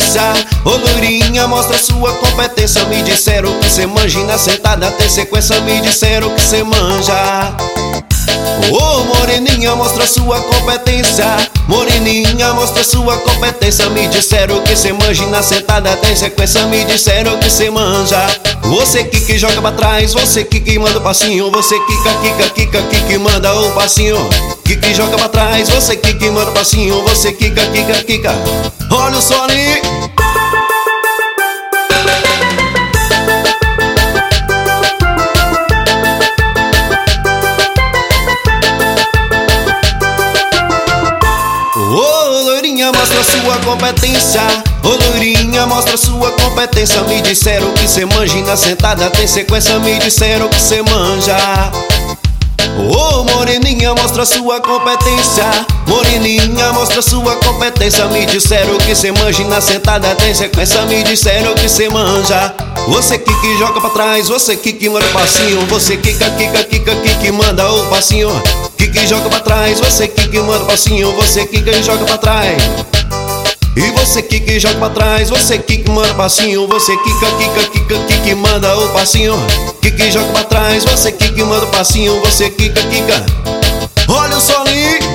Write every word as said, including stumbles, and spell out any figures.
competência. Ô loirinha, mostra sua competência. Me disseram que cê manja e na sentada tem sequência. Me disseram que cê manja. Ô moreninha, mostra sua competência. Moreninha, mostra sua competência. Me disseram que cê manja e na sentada tem sequência. Me disseram que cê manja. Você que que joga pra trás, você que que manda o passinho. Você quica, quica, quica, que que manda o passinho. Que que joga pra trás, você que que manda o passinho. Você quica, quica, quica. Olha o som ali. Ô loirinha, mostra sua competência. Ô loirinha, mostra sua competência. Me disseram que cê manja e na sentada tem sequência. Me disseram que cê manja. Ô moreninha, mostra sua competência. Moreninha, mostra sua competência. Me disseram que cê manja e na sentada tem sequência. Me disseram que cê manja. Você que que joga pra trás, você que que manda o passinho. Você quica, quica, quica, que que manda o passinho. Que que joga pra trás, você que que manda o passinho. Você quica e joga pra trás. E você que que joga pra trás, você que que manda o passinho. Você quica, quica, quica, que que manda o passinho. Que que joga pra trás, você que que manda o passinho. Você quica, quica. Olha o solinho.